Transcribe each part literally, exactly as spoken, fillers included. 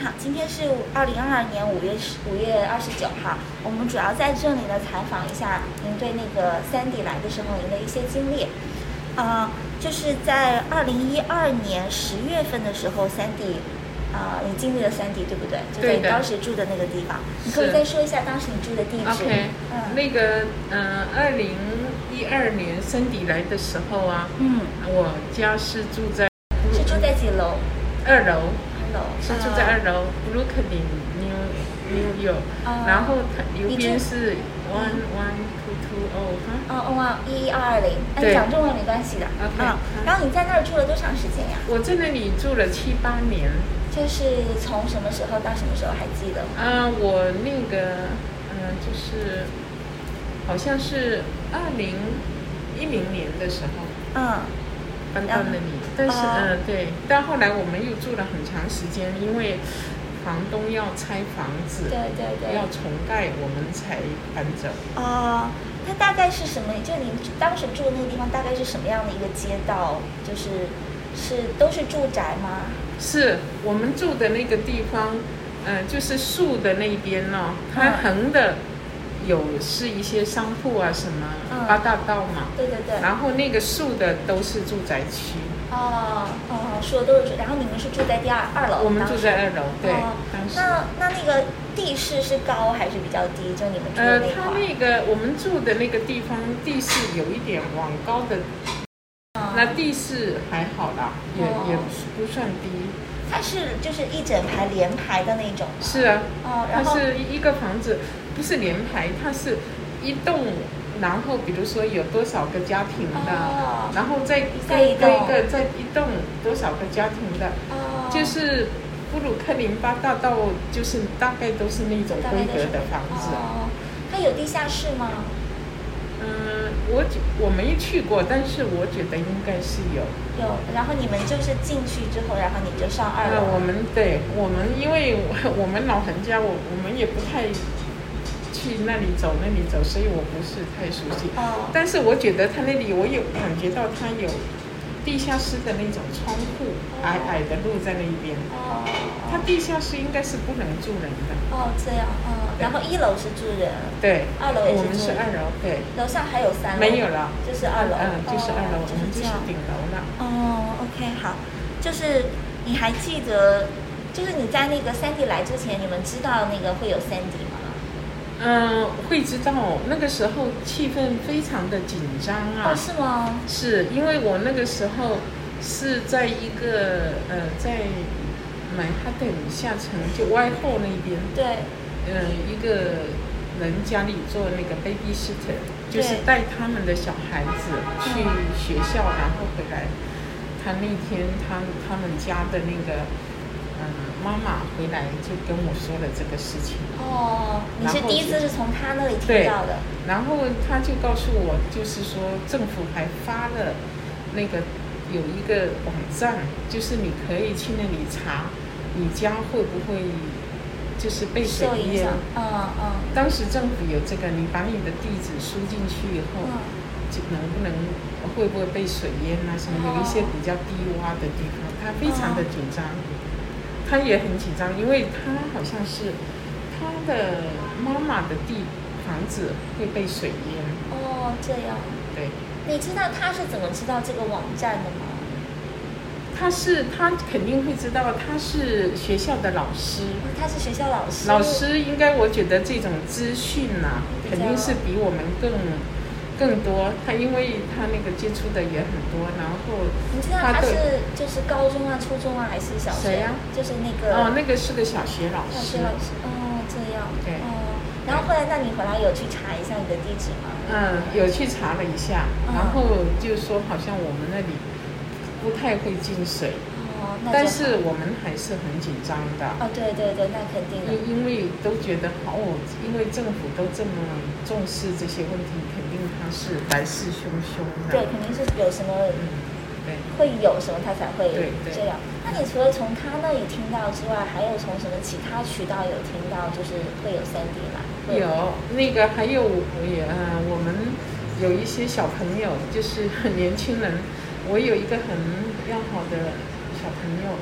好，今天是二零二二年五月五月二十九号，我们主要在这里呢采访一下您对那个 Sandy 来的时候您的一些经历。啊、呃，就是在二零一二年十月份的时候 ，Sandy， 啊、呃，你经历了 Sandy 对不对？就在你当时住的那个地方，你可以再说一下当时你住的地址。 OK， 嗯， 那个，嗯、呃，二零一二年 Sandy 来的时候啊，嗯，我家是住在是住在几楼？ 二楼。是住在二楼 ，Brooklyn New New York，、uh, 然后它右边是 one one two two oh 哈。 哦哇，一一二二零，哎，讲中文没关系的。 OK，、 嗯、然后你在那儿住了多长时间呀？ 我在那里住了七八年。 就是从什么时候到什么时候还记得吗？ 啊、呃，我那个，嗯、呃，就是好像是二零一零年的时候。嗯。搬到那里，但是嗯、呃、对，但后来我们又住了很长时间，因为房东要拆房子， 对对对， 要重盖，我们才搬走。 哦，它大概是什么？就您当时住的那个地方，大概是什么样的一个街道？就是是都是住宅吗？ 是我们住的那个地方，呃，就是树的那边哦，它横的。嗯有是一些商铺啊，什么、嗯、八大道嘛， 对对对， 然后那个树的都是住宅区。 哦哦，树的都是住，然后你们是住在第二二楼？ 我们住在二楼，对。 哦、那那那个地势是高还是比较低？就你们住的那块？呃， 它那个我们住的那个地方地势有一点往高的，哦、那地势还好啦，也、哦、也不算低。 它是就是一整排连排的那种。 是啊， 哦， 然后它是一个房子。不是连排，它是一栋，然后比如说有多少个家庭的，哦、然后再一个一个一个再一栋多少个家庭的，哦、就是布鲁克林八大道，就是大概都是那种规格的房子。 哦，它有地下室吗？ 嗯，我我没去过，但是我觉得应该是有。 有，然后你们就是进去之后，然后你就上二楼。 呃、我们对我们，因为我们老人家，我我们也不太。去那里走那里走，所以我不是太熟悉。哦。但是我觉得他那里，我有感觉到他有地下室的那种窗户，哦、矮矮的路在那边。哦。他地下室应该是不能住人的。 哦，这样。嗯。然后一楼是住人。 对。 二楼也是住人。 我们是二楼，对。 楼上还有三楼。 没有了， 就是二楼。 嗯，就是二楼， 哦、 我们就是顶楼了。 哦 ，OK， 好，就是你还记得，就是你在那个 Sandy 来之前，你们知道那个会有 Sandy 吗？ 嗯，会知道那个时候气氛非常的紧张啊。 哦，是吗？ 是因为我那个时候是在一个呃，在曼哈顿下城就 Whitehall 那边， 对， 呃，一个人家里做那个 babysitter， 就是带他们的小孩子去学校，然后回来。他那天他他们家的那个。嗯，妈妈回来就跟我说了这个事情。 哦，你是第一次是从他那里听到的。 然后他就告诉我，就是说政府还发了那个有一个网站，就是你可以去那里查你家会不会就是被水淹。 嗯嗯。 当时政府有这个，你把你的地址输进去以后，嗯、就能不能会不会被水淹啊？什么、哦、有一些比较低洼的地方，他非常的紧张。哦，他也很紧张，因为他好像是他的妈妈的地房子会被水淹。 哦，这样。 对。 你知道他是怎么知道这个网站的吗？ 他是他肯定会知道，他是学校的老师。 哦、他是学校老师。 老师应该，我觉得这种资讯呐、啊，肯定是比我们更。更多，他因为他那个接触的也很多，然后你知道他是就是高中啊、初中啊还是小学？ 谁呀、啊？ 就是那个哦，那个是个小学老师。 小学老师哦，这样。 对。 哦，然后后来，那你回来有去查一下你的地址吗？ 嗯，有去查了一下，嗯、然后就说好像我们那里不太会进水。哦，那但是我们还是很紧张的。 哦，对对对，那肯定的。 因因为都觉得哦，因为政府都这么重视这些问题，肯定他是来势汹汹的。 对，肯定是有什么， 嗯，对， 会有什么他才会这样。 对对， 那你除了从他那里听到之外，还有从什么其他渠道有听到，就是会有 Sandy 来？ 有那个还有也呃，我们有一些小朋友，就是年轻人，我有一个很要好的小朋友。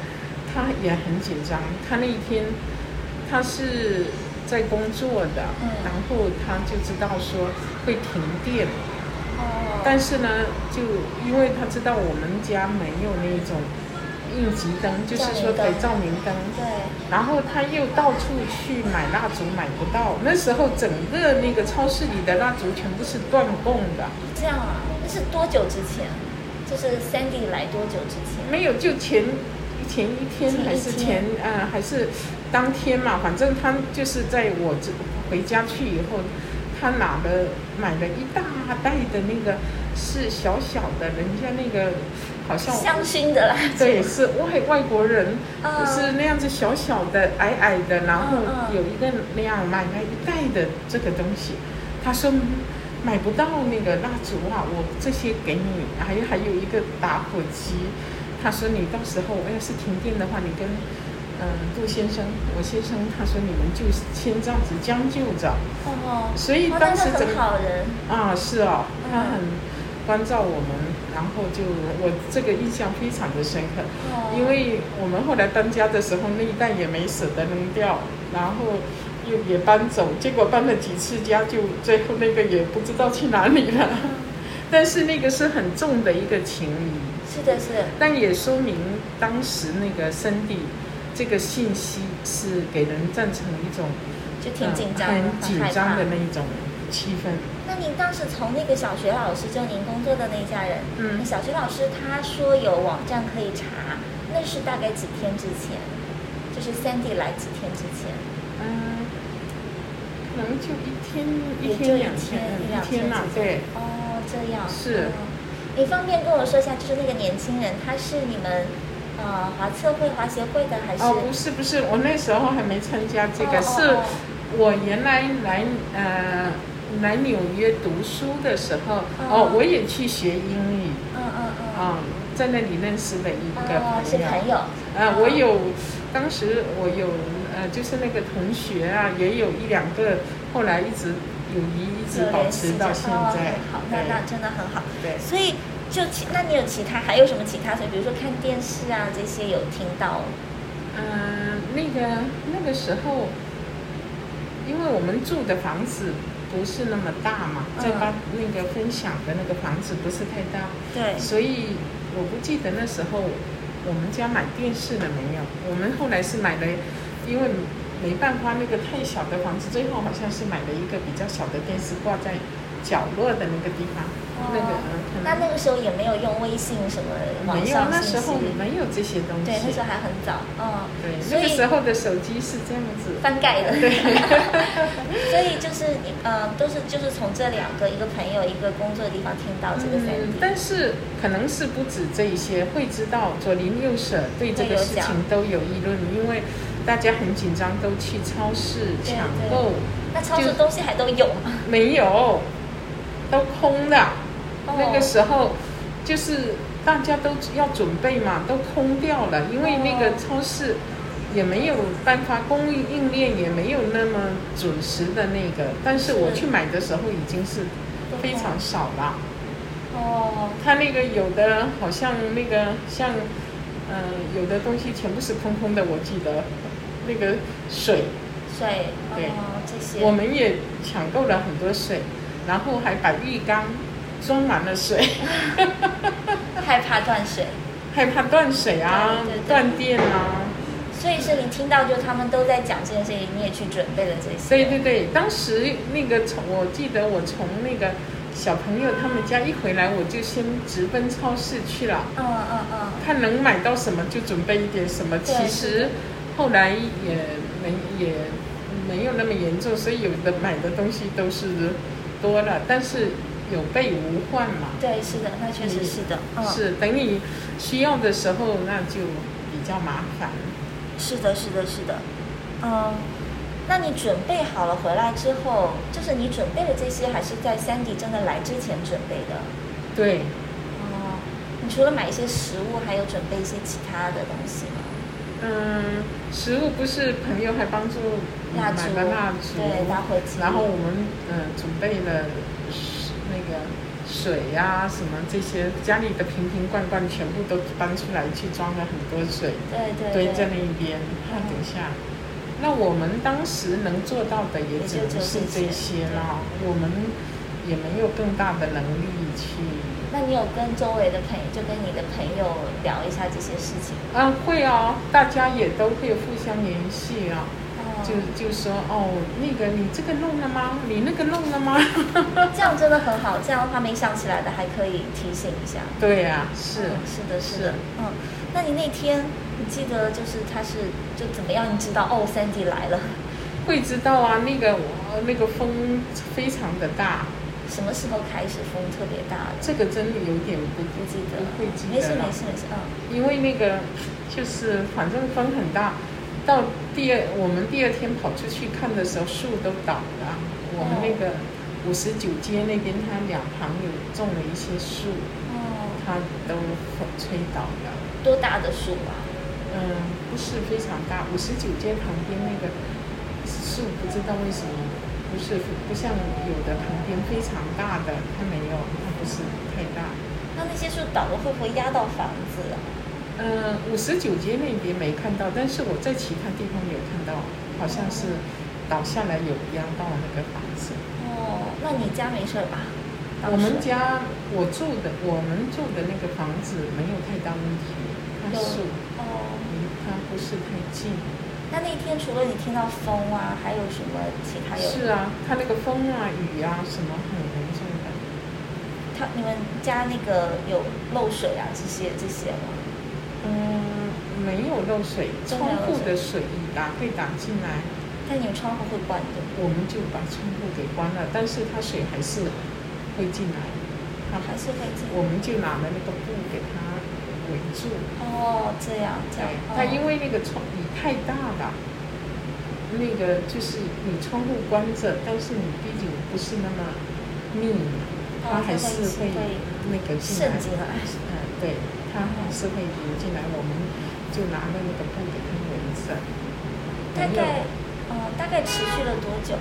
他也很紧张。他那一天他是在工作的，嗯、然后他就知道说会停电。哦。但是呢，就因为他知道我们家没有那种应急灯，就是说可以照明灯。 对。 然后他又到处去买蜡烛，买不到。那时候整个那个超市里的蜡烛全部是断供的。 这样啊？那是多久之前？就是 Sandy 来多久之前？ 没有，就前前一天还是前呃还是当天嘛，反正他就是在我这回家去以后，他拿了买了一大袋的那个是小小的，人家那个好像香薰的啦， 对，是外外国人，嗯、就是那样子小小的矮矮的，然后有一个那样买了一袋的这个东西，他说。买不到那个蜡烛啊，我这些给你，还有还有一个打火机。他说你到时候要是停电的话，你跟嗯杜先生、我先生，他说你们就先这样子将就着。哦。所以当时整个好人啊是哦，他很关照我们，然后就我这个印象非常的深刻，哦、因为我们后来搬家的时候那一袋也没舍得扔掉，然后。又也搬走，结果搬了几次家，就最后那个也不知道去哪里了。嗯、但是那个是很重的一个情谊。 是的，是的。 但也说明当时那个Sandy这个信息是给人造成一种就挺紧张、 呃、很紧张的那一种气氛。 那您当时从那个小学老师，就您工作的那家人，嗯，小学老师他说有网站可以查，那是大概几天之前？就是 Sandy 来几天之前？嗯。 可能就一天一天两天一天嘛，对。 哦，这样。 是。 嗯、你方便跟我说一下，就是那个年轻人，他是你们呃华策会、华协会的还是？ 哦，不是不是，我那时候还没参加这个，哦、是我原来来呃来纽约读书的时候，哦，哦我也去学英语。嗯嗯嗯。啊、嗯，在那里认识的一个朋友。 哦，是朋友。 呃，我有。当时我有呃，就是那个同学啊，也有一两个，后来一直友谊一直保持到现在。 哦、好，那那真的很好。 对。 所以就其，那你有其他还有什么其他？所以比如说看电视啊这些有听到？ 嗯、呃，那个那个时候，因为我们住的房子不是那么大嘛，在把那个分享的那个房子不是太大， 对， 所以我不记得那时候。我们家买电视了没有？我们后来是买了，因为没办法，那个太小的房子，最后好像是买了一个比较小的电视挂在角落的那个地方。哦、那个嗯， 那那个时候也没有用微信什么网上信息， 没有，那时候没有这些东西。 对，那时候还很早。嗯， 对，那个时候的手机是这样子翻盖的。 对。 所以就是呃，都是就是从这两个一个朋友一个工作的地方听到这个Sandy。 嗯，但是可能是不止这一些，会知道左邻右舍对这个事情都有议论，因为大家很紧张，都去超市抢购。 那超市东西还都有吗？ 没有，都空的。哦、那个时候就是大家都要准备嘛，都空掉了，因为那个超市也没有办法，供应链也没有那么准时的那个。但是我去买的时候已经是非常少了。哦，他那个有的好像那个像，嗯、呃，有的东西全部是空空的，我记得那个水， 水， 对、 哦，这些我们也抢购了很多水，然后还把浴缸装满了水。 害怕断水， 害怕断水啊，对对对断电啊。 所以是你听到就他们都在讲这件事情，你也去准备了这些。 对对对，当时那个从我记得我从那个小朋友他们家一回来，我就先直奔超市去了。嗯嗯嗯。看能买到什么就准备一点什么。其实后来也没也没有那么严重，所以有的买的东西都是多了，但是有备无患嘛。 对，是的，那确实是的。 嗯、是等你需要的时候，那就比较麻烦。 是的，是的，是的，嗯，那你准备好了回来之后，就是你准备的这些，还是在Sandy真的来之前准备的？ 对。 哦，你除了买一些食物，还有准备一些其他的东西吗？ 嗯，食物不是朋友还帮助买了蜡烛， 对，打火机， 然后我们嗯、呃、准备了那个水呀、啊、什么这些，家里的瓶瓶罐罐全部都搬出来去装了很多水， 对对堆在那边。看等下，那我们当时能做到的也只能是这些啦，我们也没有更大的能力去。 那你有跟周围的朋友，就跟你的朋友聊一下这些事情？ 嗯，会啊，大家也都会互相联系啊。 哦、 就就说哦，那个你这个弄了吗？你那个弄了吗？ 这样真的很好，这样的话没想起来的还可以提醒一下。 对呀、啊，是、 嗯，是的，是的，嗯。那你那天你记得就是他是就怎么样？你知道哦 ，Sandy 来了？ 会知道啊，那个我那个风非常的大。 什么时候开始风特别大的？ 这个真的有点不不记得， 不会记得。 没事没事没事，嗯。 因为那个就是反正风很大，到第二我们第二天跑出去看的时候，树都倒了。我们那个五十九街那边，它两旁有种了一些树，哦，它都吹倒了。 多大的树啊？ 嗯，不是非常大。五十九街旁边那个树，不知道为什么。不是不像有的旁边非常大的，它没有，它不是太大。 那那些树倒了会不会压到房子啊？ 嗯，五十九街那边没看到，但是我在其他地方有看到，好像是倒下来有压到那个房子。 哦，那你家没事吧？ 我们家我住的我们住的那个房子没有太大问题，它树哦，离它不是太近。 那那天除了你听到风啊，还有什么其他有？ 是啊，它那个风啊、雨啊什么很严重的。 它你们家那个有漏水啊这些这些吗？ 嗯，没有漏水，窗户的水打会打进来。 但你们窗户会关的？ 我们就把窗户给关了，但是它水还是会进来。 它还是会进来。 我们就拿了那个布给它围住。 哦，这样这样。 它因为那个窗雨太大了，那个就是你窗户关着，但是你毕竟不是那么密，它还是会那个进来。 渗进来。 嗯，对，它还是会流进来。我们就拿了那个布给它围着。 大概，呃，大概持续了多久？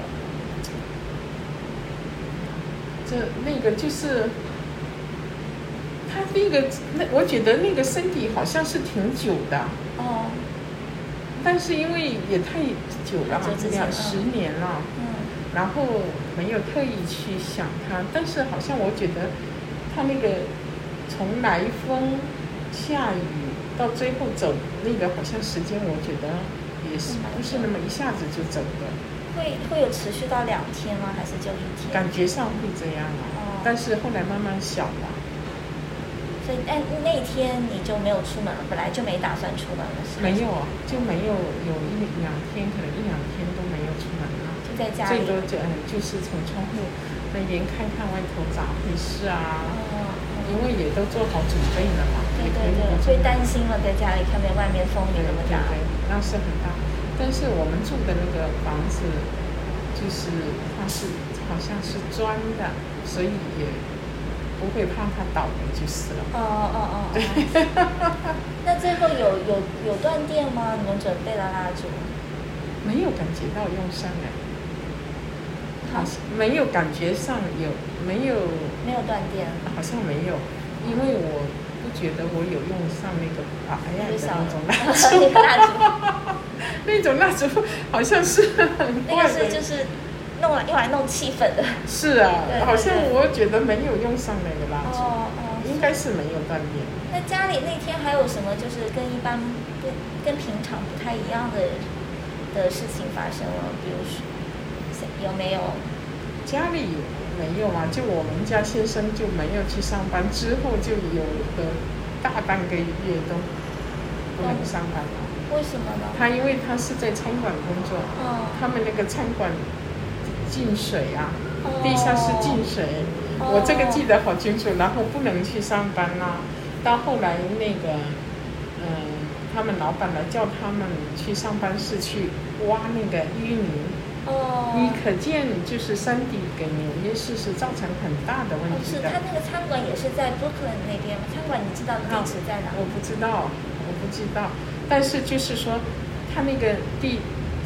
这那个就是。他那个，那我觉得那个身体好像是挺久的哦，但是因为也太久了嘛，两十年了，嗯，然后没有特意去想他，但是好像我觉得他那个从来风下雨到最后走那个好像时间，我觉得也是不是那么一下子就走的。 会会有持续到两天吗？还是就一天？ 感觉上会这样啊，哦、但是后来慢慢小了。 所以，但那一天你就没有出门了，本来就没打算出门了，是吗？ 没有啊，就没有有一两天，可能一两天都没有出门了， 就在家里。 最多就嗯，就是从窗户那边看看外头咋回事啊，哦、因为也都做好准备了嘛。 对对对，会担心了，在家里看见外面风雨那么大。 对对对，那是很大。但是我们住的那个房子，就是它是好像是砖的，所以也。不会怕它倒了就是了。 哦哦哦哦。对。那最后有有有断电吗？你们准备了蜡烛？ 没有感觉到用上哎。好像没有感觉上有没有？ 没有断电。 好像没有，因为我不觉得我有用上那个啊哎呀的那种蜡烛。 蜡烛。 那种蜡烛好像是很怪的。那个是就是。弄来用来弄气氛的。 是啊，对对对，好像我觉得没有用上那个蜡烛，哦哦，应该是没有断电。 那家里那天还有什么就是跟一般跟跟平常不太一样的的事情发生了？比如说有没有？ 家里没有啊，就我们家先生就没有去上班，之后就有个大半个月都不能上班了。 为什么呢？ 他因为他是在餐馆工作，哦，他们那个餐馆。进水啊，地下室进水，哦、我这个记得好清楚。然后不能去上班啦、啊。到后来那个，嗯，他们老板来叫他们去上班室去挖那个淤泥。哦。你可见就是山地给纽约市是造成很大的问题的。 哦、是他那个餐馆也是在 Brooklyn 那边吗？餐馆你知道地址在哪？ 我不知道，我不知道。但是就是说，他那个地。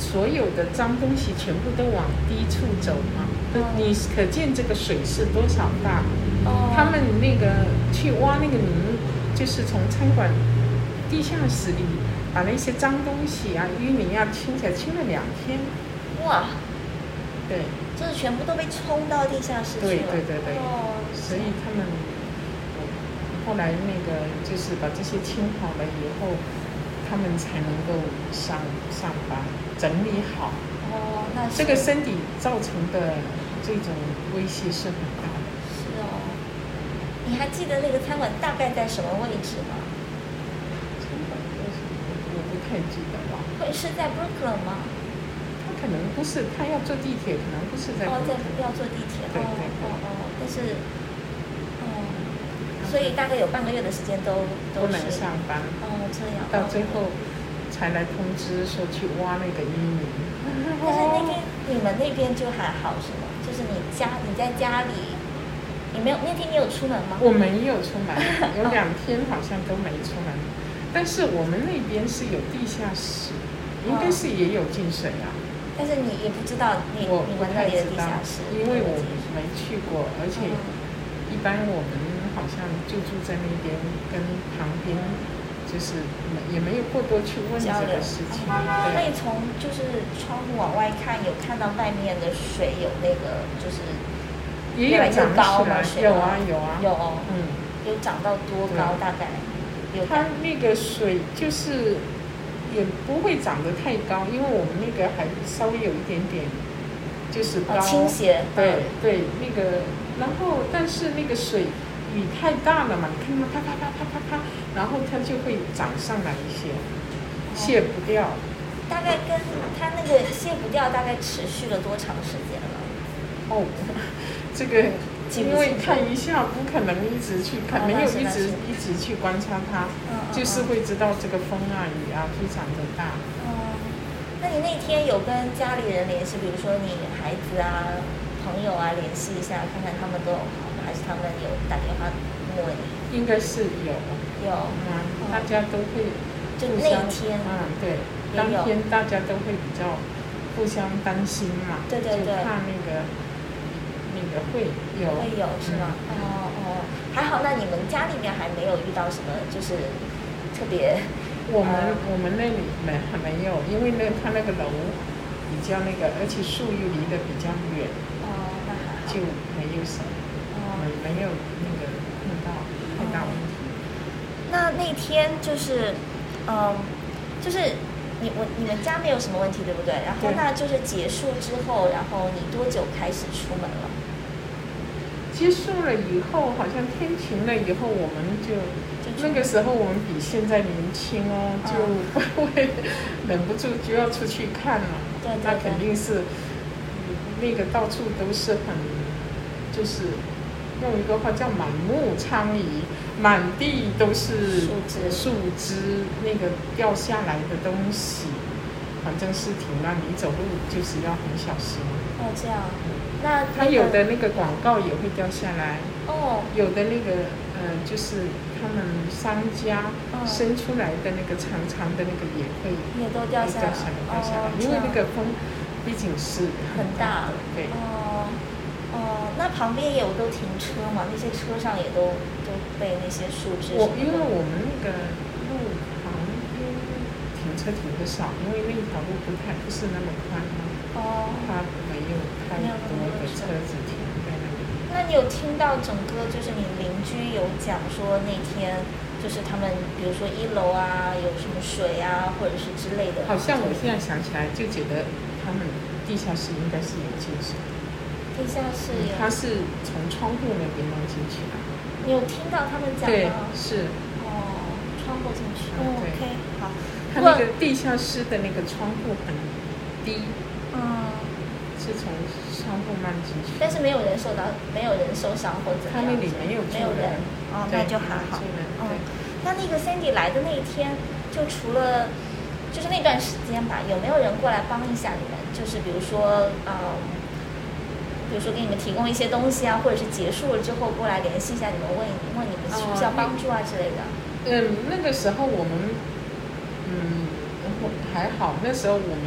所有的脏东西全部都往低处走嘛。嗯、你可见这个水是多少大？哦、他们那个去挖那个泥，就是从餐馆地下室里把那些脏东西啊、淤泥啊清起来，清了两天。 哇！ 对， 就是全部都被冲到地下室去了。 对对对对。 哦、 所以他们后来那个就是把这些清好了以后，他们才能够上上班，整理好。 哦，那这个身体造成的这种威胁是很大的。 是哦。你还记得那个餐馆大概在什么位置吗？ 餐馆我不太记得了。 会是在 Brooklyn 吗？ 他可能不是，他要坐地铁，可能不是在。 哦，在要坐地铁。 对对对。 哦哦，但是，哦，所以大概有半个月的时间都都不能上班。 哦，这样。 到最后才来通知说去挖那个淤泥。 但是那天你们那边就还好是吗？就是你家你在家里，你没有那天你有出门吗？ 我没有出门，有两天好像都没出门。但是我们那边是有地下室，应该是也有进水啊。 但是你也不知道你你们那里的地下室， 因为我没去过，而且一般我们好像就住在那边，跟旁边就是也没有过多去问这个事情。 那你从就是窗户往外看，有看到外面的水有那个就是也有涨高吗？ 有啊有啊有哦，嗯，有涨到多高？大概有。 它那个水就是也不会涨得太高，因为我们那个还稍微有一点点就是高、 哦、倾斜。 对对，那个然后但是那个水雨太大了嘛，你看它啪啪啪啪啪啪，然后它就会涨上来一些，卸不掉。 哦、大概跟它那个卸不掉，大概持续了多长时间了？ 哦，这个因为看一下不可能一直去看，哦、没有一直一直去观察它，嗯、就是会知道这个风啊雨啊非常的大。 哦、嗯，那你那天有跟家里人联系，比如说你孩子啊、朋友啊联系一下，看看他们都有好吗？还是他们有打电话问你？ 应该是有。 有。 嗯，大家都会就那天。 嗯，对，当天大家都会比较互相担心嘛。 对对对。 就怕那个。会有会有是吗？嗯、哦哦，还好。那你们家里面还没有遇到什么就是特别？ 我们、呃、我们那里没还没有，因为那他那个楼比较那个，而且树又离得比较远。哦，那还好。就没有什么，哦，没没有那个碰到太大问题。 哦、那那天就是，嗯，就是你我你们家没有什么问题，对不对？然后那就是结束之后，然后你多久开始出门了？ 结束了以后，好像天晴了以后，我们就那个时候我们比现在年轻哦，就会忍不住就要出去看了。 对对对。 那肯定是那个到处都是很，就是用一个话叫满目疮痍，满地都是树枝， 树枝那个掉下来的东西，反正是挺乱。你走路就是要很小心。 哦，这样。那它有的那个广告也会掉下来， 哦， 有的那个呃，就是他们商家生出来的那个长长的那个也会也都掉下来， 掉下来，因为那个风毕竟是很大， 对。 哦哦，那旁边也有都停车嘛？那些车上也都都被那些树枝。 我因为我们那个路旁边停车停的少，因为那条路不太不是那么宽嘛。哦。它没有太多的车子停在那里。 那你有听到整个就是你邻居有讲说那天就是他们比如说一楼啊有什么水啊或者是之类的？ 好像我现在想起来就觉得他们地下室应该是有进水。 地下室有。 它是从窗户那边弄进去的。 你有听到他们讲吗？ 对，是。 哦，窗户进去。哦 OK， 好。 它那个地下室的那个窗户很低。嗯。是从窗户漫进去， 但是没有人受到，没有人受伤或怎么样。 他那里没有没有人，哦，那就还好。 嗯， 那那个 Sandy 来的那一天，就除了就是那段时间吧，有没有人过来帮一下你们？就是比如说，嗯，比如说给你们提供一些东西啊，或者是结束了之后过来联系一下你们，问问你们需不需要帮助啊之类的。 嗯，那个时候我们，嗯，还好，那时候我们。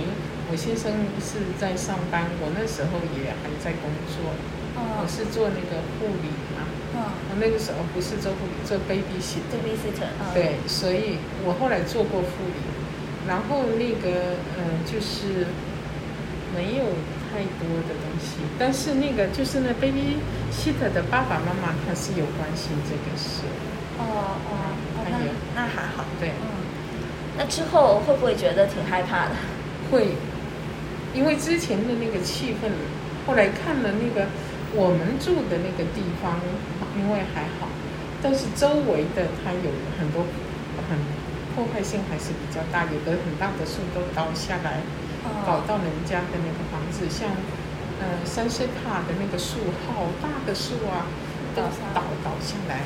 我先生是在上班，我那时候也还在工作， 哦、 我是做那个护理嘛， 嗯、 我那个时候不是做护理，做 baby sitter，baby sitter，、嗯、 对，所以我后来做过护理，然后那个嗯、呃、就是没有太多的东西，但是那个就是那 baby sitter 的爸爸妈妈他是有关心这个事。 哦哦哦，那那还好。 对， 嗯，那之后会不会觉得挺害怕的？ 会，因为之前的那个气氛，后来看了那个我们住的那个地方，因为还好，但是周围的它有很多很破坏性还是比较大，有的很大的树都倒下来，哦、搞到人家的那个房子，像呃三色塔的那个树，好大的树啊，都倒倒下来。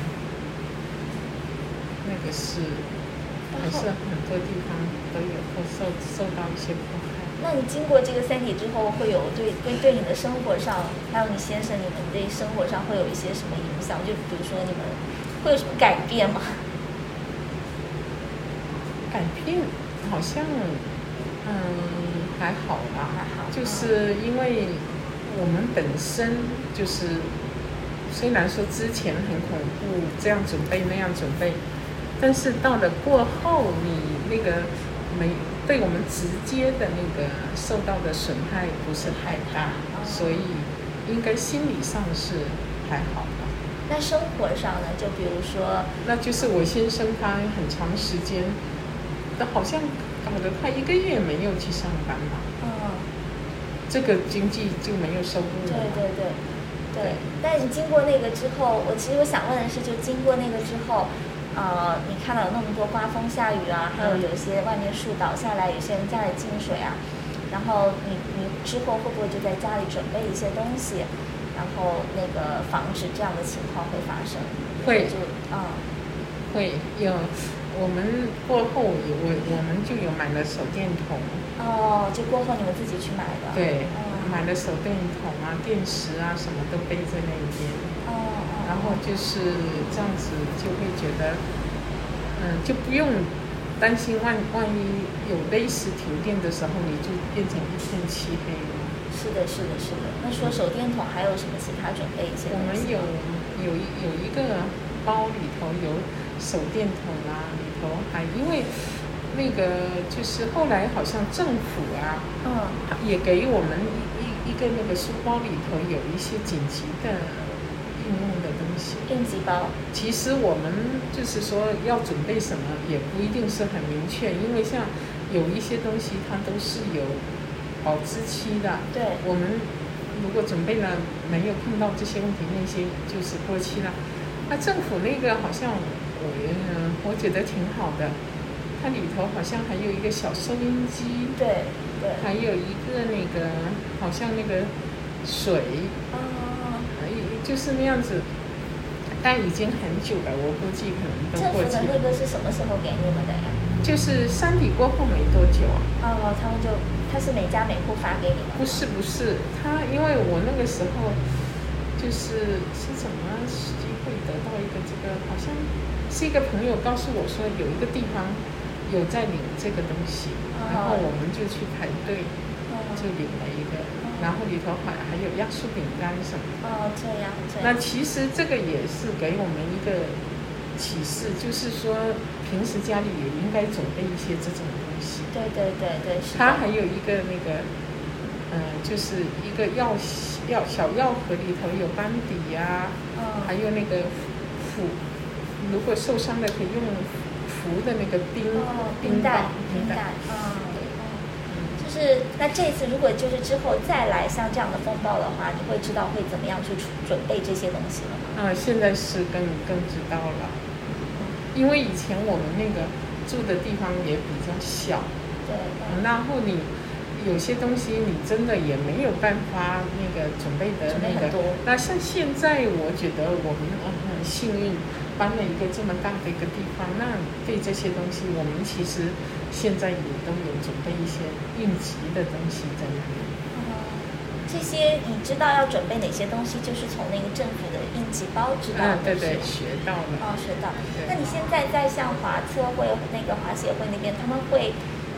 那个是还是很多地方都有会受受到一些迫害。 那你经过这个三体之后，会有对对对你的生活上，还有你先生你们对生活上会有一些什么影响？就比如说你们会有什么改变吗？ 改变好像嗯还好吧， 还好， 就是因为我们本身就是。虽然说之前很恐怖，这样准备那样准备，但是到了过后，你那个没对我们直接的那个受到的损害不是太大，哦、所以应该心理上是还好吧。 那生活上呢？就比如说， 那就是我先生他很长时间，好像搞得他一个月没有去上班嘛，嗯，这个经济就没有收入了。 对对对。对，但是经过那个之后，我其实我想问的是，就经过那个之后，呃，你看到有那么多刮风下雨啊，还有有一些外面树倒下来，有些人家里进水啊，然后你你之后会不会就在家里准备一些东西，然后那个防止这样的情况会发生？ 会， 就啊、嗯， 会有。我们过后有我我们就有买了手电筒。 哦，就过后你们自己去买的。 对。嗯，买了手电筒啊、电池啊，什么都背在那一边。哦哦。然后就是这样子，就会觉得，嗯，就不用担心万万一有类似停电的时候，你就变成一片漆黑了。 是的，是的，是的。那除了手电筒，还有什么其他准备一些东西？ 我们有有有一个包里头有手电筒啊，里头还因为。那个就是后来好像政府啊，嗯，也给我们一一个那个书包里头有一些紧急的应用的东西。 应急包。其实我们就是说要准备什么，也不一定是很明确，因为像有一些东西它都是有保质期的。 对。我们如果准备了没有碰到这些问题，那些就是过期了。那政府那个好像我嗯，我觉得挺好的。它里头好像还有一个小收音机， 对对， 还有一个那个好像那个水，哦，就是那样子，但已经很久了，我估计可能都过期了。 政府的那个是什么时候给你们的呀？ 就是山体过后没多久啊。哦，他们就他是每家每户发给你们？ 不是不是，他因为我那个时候就是是怎么机会得到一个这个，好像是一个朋友告诉我说有一个地方。有在领这个东西，然后我们就去排队，就领了一个，然后里头还还有压缩饼干什么。 哦，这样这样。 那其实这个也是给我们一个启示，就是说平时家里也应该准备一些这种东西。 对对对对。 它还有一个那个，嗯，就是一个药药小药盒里头有斑底呀、啊，还有那个辅，如果受伤了可以用。服的那个冰、 哦、冰袋，冰袋，嗯，嗯，就是那这次如果就是之后再来像这样的风暴的话，你会知道会怎么样去准备这些东西了吗？ 啊，现在是更更知道了，因为以前我们那个住的地方也比较小， 对， 嗯、然后你有些东西你真的也没有办法那个准备的那个，那像现在我觉得我们很幸运。搬了一个这么大的一个地方，那对这些东西，我们其实现在也都有准备一些应急的东西在那里。 哦，这些你知道要准备哪些东西，就是从那个政府的应急包知道的。 嗯，对对，学到了。 哦，学到。那你现在在像滑车会那个滑协会那边，他们会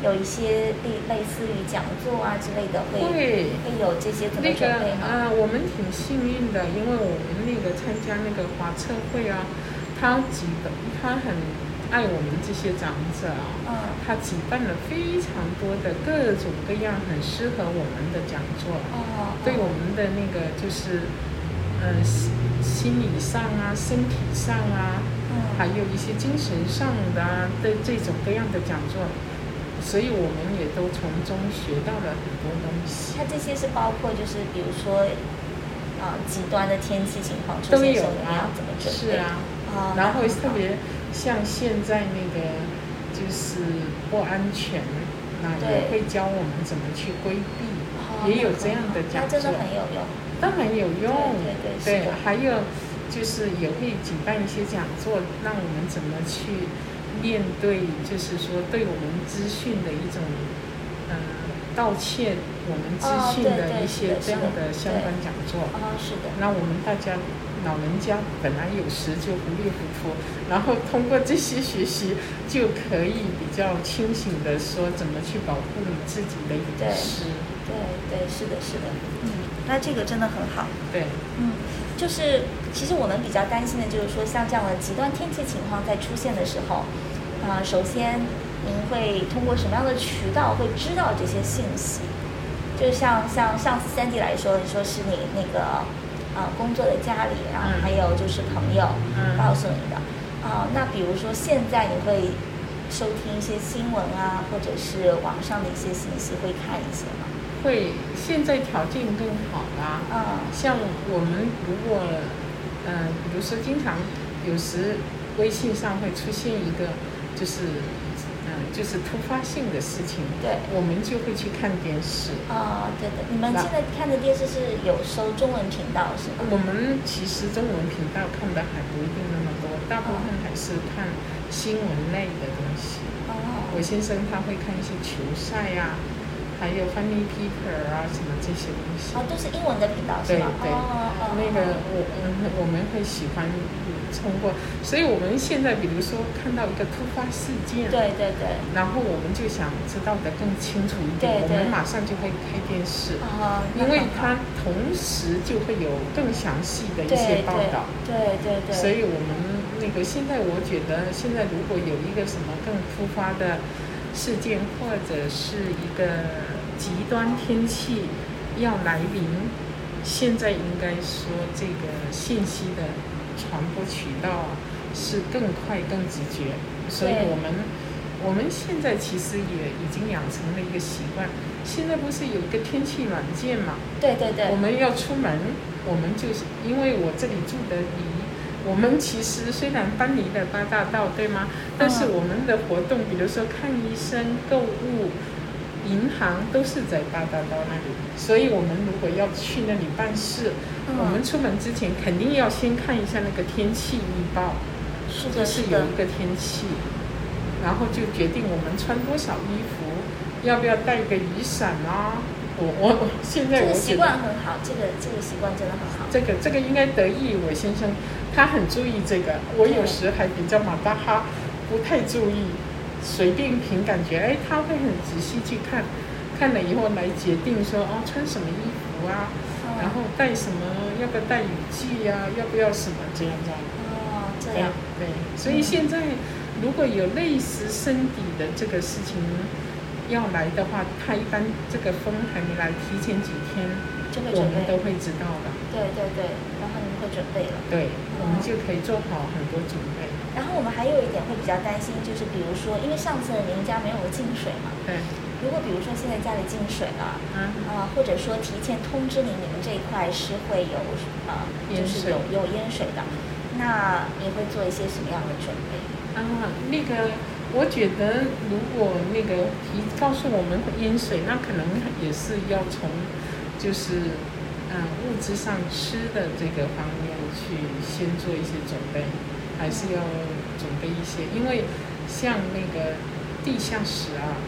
有一些类类似于讲座啊之类的，会会会有这些怎么那个准备吗？ 呃，我们挺幸运的，因为我们那个参加那个华测会啊，他举办他很爱我们这些长者啊， 嗯， 他举办了非常多的各种各样很适合我们的讲座， 哦， 对我们的那个就是呃心心理上啊、身体上啊， 嗯， 还有一些精神上的啊的这种各样的讲座，所以我们也都从中学到了很多东西。 它这些是包括就是比如说，啊、极端的天气情况出都有现时候你们要啊怎么准备？ 是啊， 哦， 然后那很好特别像现在那个就是不安全，那也会教我们怎么去规避， 哦也有这样的讲座， 那真的很有用。 当然有用， 对对对是的还有就是也会举办一些讲座，让我们怎么去面对，就是说对我们资讯的一种嗯、呃、盗窃我们资讯的一些这样的相关讲座。 哦，是的。 那我们大家老人家本来有时就糊里糊涂，然后通过这些学习就可以比较清醒的说怎么去保护你自己的隐私。 对对，是的，是的。嗯，那这个真的很好。 对， 嗯，就是其实我们比较担心的就是说，像这样的极端天气情况在出现的时候，啊、呃，首先您会通过什么样的渠道会知道这些信息？就像像上次 Sandy 来说，你说是你那个啊、呃、工作的家里，然后还有就是朋友告诉你的。啊、呃，那比如说现在你会收听一些新闻啊，或者是网上的一些信息，会看一些吗？ 会，现在条件更好啦。 嗯， 像我们如果，嗯、呃，比如说经常有时微信上会出现一个，就是，嗯、呃，就是突发性的事情， 对， 我们就会去看电视。 啊、哦，对的。你们现在看的电视是有收中文频道是吗？ 我们其实中文频道看的还不一定那么多，大部分还是看新闻类的东西。 哦， 我先生他会看一些球赛呀、啊。还有 Funny People 啊，什么这些东西哦，都是英文的频道是吗？ 对对， 哦哦、 那个我嗯我们会喜欢通过，所以我们现在比如说看到一个突发事件， 对对对， 然后我们就想知道的更清楚一点， 对对， 我们马上就会开电视， 哦， 因为它同时就会有更详细的一些报道， 对对对， 所以我们那个现在我觉得现在如果有一个什么更突发的事件或者是一个极端天气要来临，现在应该说这个信息的传播渠道是更快更直觉，所以我们我们现在其实也已经养成了一个习惯，现在不是有一个天气软件嘛？ 对对对， 我们要出门，我们就是因为我这里住的离我们其实虽然搬离了八大道，对吗？但是我们的活动，比如说看医生、购物、银行，都是在八大道那里。所以我们如果要去那里办事，嗯、我们出门之前肯定要先看一下那个天气预报， 是的， 就是有一个天气，然后就决定我们穿多少衣服，要不要带个雨伞啊。我我现在我觉得这个习惯很好，这个这个习惯真的很好。 这个这个应该得益我先生，他很注意这个。我有时还比较马大哈，不太注意，随便凭感觉，哎，他会很仔细去看，看了以后来决定说，哦，穿什么衣服啊，嗯、然后带什么，要不要带雨具呀、啊，要不要什么这样这样。 哦，这样。 对，所以现在如果有类似身体的这个事情要来的话，他一般这个风还没来，提前几天我们都会知道了。 对对对，然后你们会准备了。 对，嗯、我们就可以做好很多准备。 然后我们还有一点会比较担心，就是比如说，因为上次您家没有进水嘛。 对。 如果比如说现在家里进水了，嗯，啊、呃，或者说提前通知您，你们这一块是会有呃，就是有有淹水的，那你会做一些什么样的准备？ 啊，那个。我觉得，如果那个提告诉我们会淹水，那可能也是要从，就是，嗯、呃，物质上吃的这个方面去先做一些准备，还是要准备一些，因为像那个地下室啊，嗯、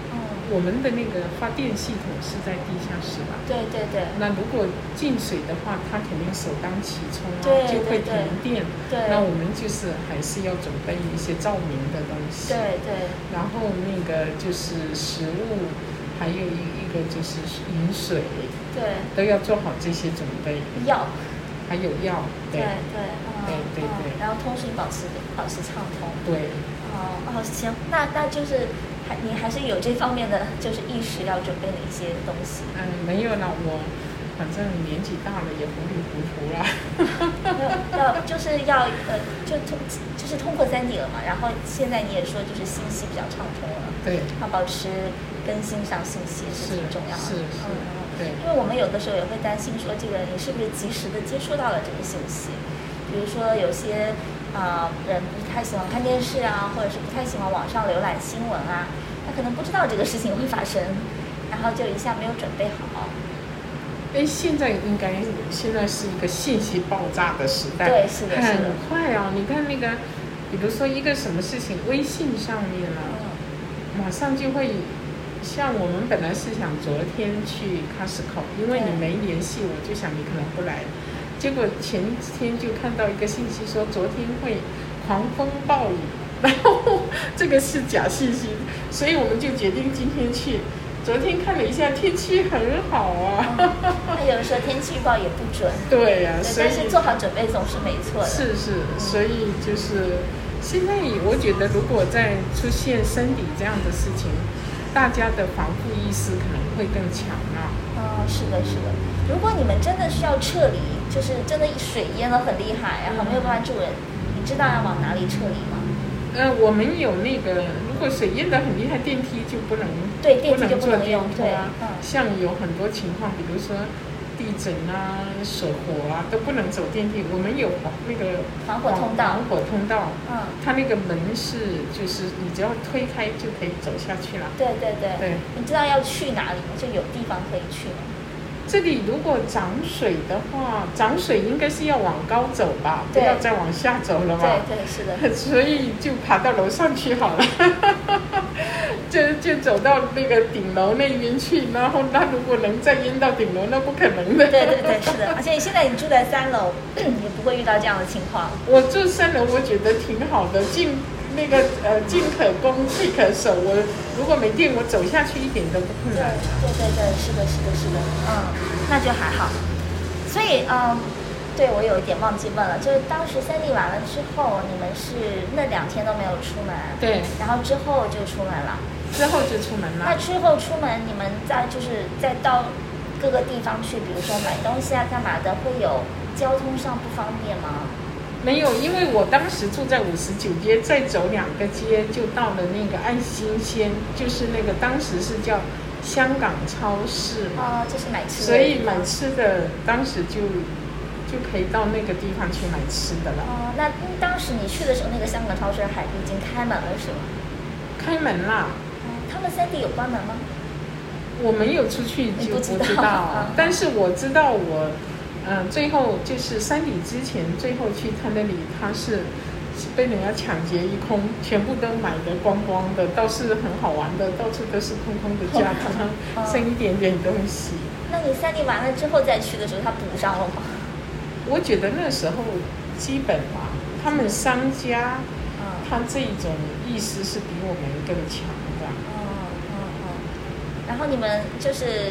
我们的那个发电系统是在地下室吧？ 对对对。 那如果进水的话，它肯定首当其冲啊， 对就会停电。 对。 那我们就是还是要准备一些照明的东西。 对对。 然后那个就是食物，还有一一个就是饮水。 对。都要做好这些准备。 药。 还有药。 对对。 对对对。 然后通讯保持保持畅通。 对。 哦哦，行，那那就是还你还是有这方面的就是意识要准备的一些东西。 嗯，没有了，我反正年纪大了也糊里糊涂了。 要要就是要呃就通就是通过三 D 了嘛，然后现在你也说就是信息比较畅通了。 对。 要保持更新上信息是挺重要的。 是是。嗯嗯。对。 因为我们有的时候也会担心说这个你是不是及时的接触到了这个信息，比如说有些。啊、呃，人不太喜欢看电视啊，或者是不太喜欢网上浏览新闻啊，他可能不知道这个事情会发生，然后就一下没有准备好。 哎，现在应该现在是一个信息爆炸的时代， 对，是的，是的， 很快啊！你看那个，比如说一个什么事情，微信上面啊，嗯、马上就会，像我们本来是想昨天去 Costco， 因为你没联系，我就想你可能不来。结果前天就看到一个信息说昨天会狂风暴雨，然后这个是假信息，所以我们就决定今天去。昨天看了一下，天气很好啊。 那、嗯、有的时候天气预报也不准。 对呀、啊， 但是做好准备总是没错的。 是是，所以就是现在我觉得，如果再出现山底这样的事情，大家的防护意识可能会更强啊。 哦，是的，是的。如果你们真的需要撤离，就是真的水淹得很厉害，然后没有办法救人，嗯、你知道要往哪里撤离吗？ 呃，我们有那个，如果水淹得很厉害，电梯就不能对电梯就不能用， 对啊。嗯、像有很多情况，比如说地震啊、水火啊，都不能走电梯。我们有那个防火通道， 防火通道， 嗯， 它那个门是就是你只要推开就可以走下去了。 对对对。 对。 你知道要去哪里吗？就有地方可以去吗？ 这里如果涨水的话，涨水应该是要往高走吧，不要再往下走了吧？ 对对是的。 所以就爬到楼上去好了，就就走到那个顶楼那边去，然后那如果能再淹到顶楼，那不可能的。 对对对，是的。而且现在你住在三楼，也不会遇到这样的情况。 我住三楼，我觉得挺好的，进那个呃进可攻退可守。我如果没电，我走下去一点都不困难。 对对对，是的，是的，是的，嗯，那就还好。所以嗯，对我有一点忘记问了，就是当时三 D 完了之后，你们是那两天都没有出门， 对， 然后之后就出门了。 之后就出门了。 那之后出门，你们再就是再到各个地方去，比如说买东西啊、干嘛的，会有交通上不方便吗？ 没有，因为我当时住在五十九街，再走两个街就到了那个爱新鲜，就是那个当时是叫香港超市嘛。哦，就是买吃的。 所以买吃的，当时就就可以到那个地方去买吃的了。 哦，那当时你去的时候，那个香港超市还已经开门了是吗？ 开门啦。 哦，他们三 D 有关门吗？ 我没有出去就不知道，知道但是我知道我。嗯，最后就是山底之前，最后去他那里，他是被人家抢劫一空，全部都买得光光的，倒是很好玩的，到处都是空空的架子，哦、剩一点点东西。 那你山底完了之后再去的时候，他补上了吗？ 我觉得那时候基本嘛，他们商家，嗯、他这种意识是比我们更强的。 哦哦哦，然后你们就是。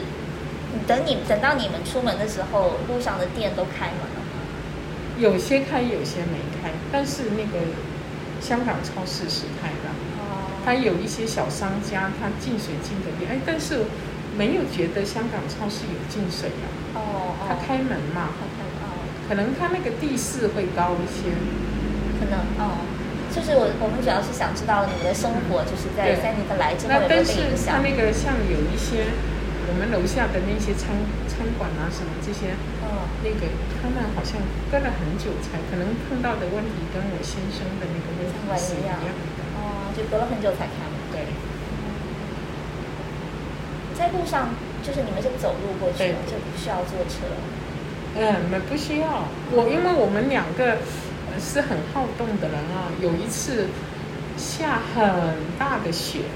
等你等到你们出门的时候，路上的店都开门了吗？ 有些开，有些没开。但是那个香港超市是开的，哦，它有一些小商家，他进水进的厉害，哎，但是没有觉得香港超市有进水啊。哦，他开门嘛，哦，可能他那个地势会高一些。 可能哦，就是我我们主要是想知道你们的生活，嗯、就是在三年的来之后有没有被影响。 那但是他那个像有一些。我们楼下的那些餐餐馆啊，什么这些，哦，那个他们好像隔了很久才，可能碰到的问题跟我先生的那个问题是一样的。 哦，就隔了很久才开门。 对。 在路上，就是你们是走路过去，就不需要坐车。 嗯，没不需要。我因为我们两个是很好动的人啊，有一次下很大的雪。嗯。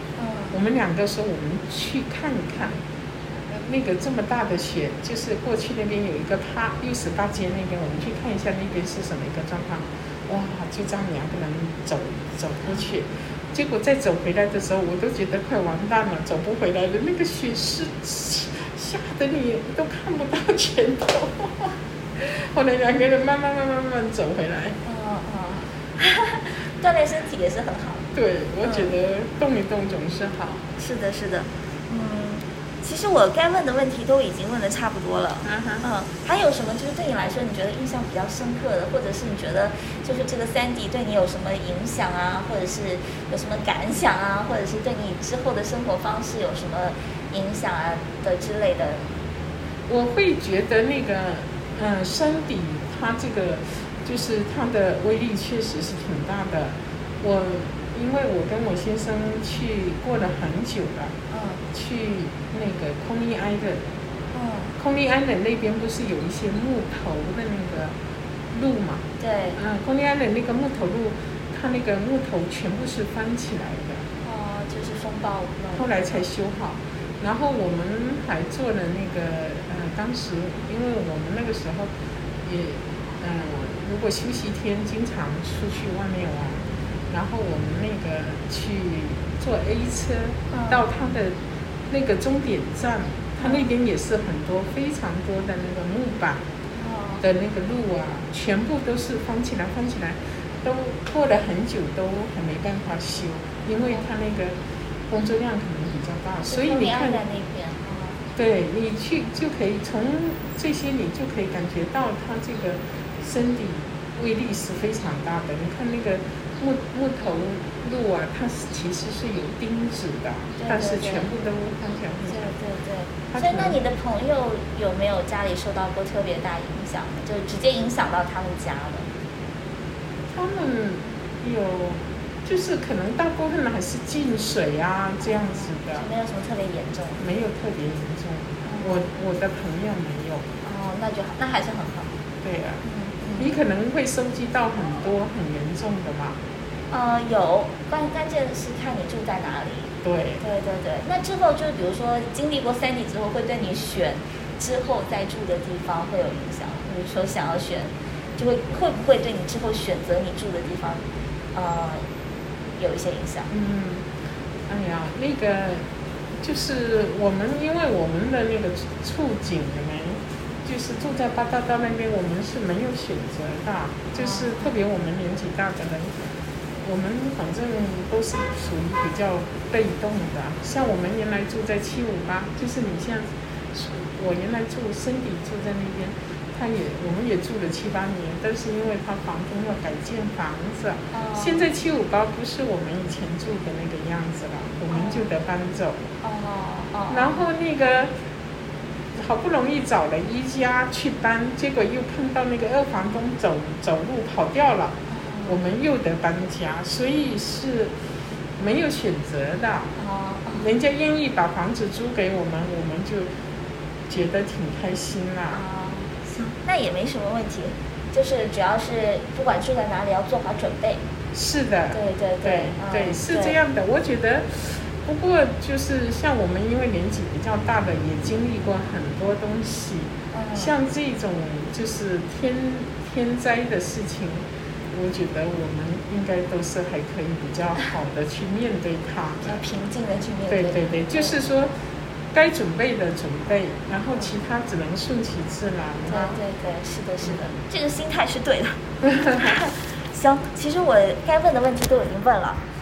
我们两个说我们去看一看，那个这么大的雪，就是过去那边有一个八六十八街那边，我们去看一下那边是什么一个状况。哇，就这样两个人走走过去，结果再走回来的时候，我都觉得快完蛋了，走不回来的那个雪是吓得你都看不到前头。后来两个人慢慢慢慢慢慢走回来。 嗯嗯，锻炼身体也是很好。 对，我觉得动一动总是好。 嗯、是的，是的。嗯，其实我该问的问题都已经问的差不多了。 嗯哼。 嗯，还有什么就是对你来说你觉得印象比较深刻的，或者是你觉得就是这个三 D 对你有什么影响啊，或者是有什么感想啊，或者是对你之后的生活方式有什么影响啊的之类的？ 我会觉得那个，嗯，山底它这个就是它的威力确实是挺大的。我因为我跟我先生去过了很久了，嗯，去那个空力埃的，嗯，空力埃的那边不是有一些木头的那个路嘛？ 对， 嗯，空力埃的那个木头路，它那个木头全部是翻起来的， 哦，就是风暴， 后来才修好。然后我们还做了那个，呃，当时因为我们那个时候也，嗯、呃，如果休息天经常出去外面玩，然后我们那个去坐 A 车到它的那个终点站，它那边也是很多非常多的那个木板的那个路啊，全部都是翻起来翻起来，都过了很久都还没办法修，因为它那个工作量可能比较大，所以你看，对，你去就可以从这些你就可以感觉到它这个身体威力是非常大的。你看那个木木头路啊，它其实是有钉子的，但是全部都翻起来。 对对对。所以那你的朋友有没有家里受到过特别大影响，就直接影响到他们家的？ 他们有。就是可能大部分还是进水啊这样子的， 没有什么特别严重， 没有特别严重。嗯、我我的朋友没有。 哦，那就好，那还是很好。 对啊，嗯嗯、你可能会收集到很多很严重的嘛。 呃，有，关关键是看你住在哪里。 对。 对对对，那之后就比如说经历过三 D 之后，会对你选之后再住的地方会有影响。比如说想要选，就会会不会对你之后选择你住的地方，呃。有一些影响。 嗯，哎呀，那个就是我们，因为我们的那个处境里面，就是住在八大道那边，我们是没有选择的。就是特别我们年纪大的人，我们反正都是属于比较被动的。像我们原来住在七五八，就是你像我原来住深底住在那边。他也，我们也住了七八年，但是因为他房东要改建房子，哦、现在七五八不是我们以前住的那个样子了，我们就得搬走。哦哦。然后那个好不容易找了一家去搬，结果又碰到那个二房东走走路跑掉了，哦、我们又得搬家，所以是没有选择的。哦。人家愿意把房子租给我们，我们就觉得挺开心啦。 哦，那也没什么问题，就是主要是不管住在哪里要做好准备。 是的， 对对对对、嗯、是这样的。我觉得，不过就是像我们因为年纪比较大的，也经历过很多东西，嗯、像这种就是天天灾的事情，我觉得我们应该都是还可以比较好的去面对它， 比较平静的去面对。 对对对，就是说。该准备的准备，然后其他只能顺其自然。 对对对，是的，是的，这个心态是对的。行，其实我该问的问题都已经问了，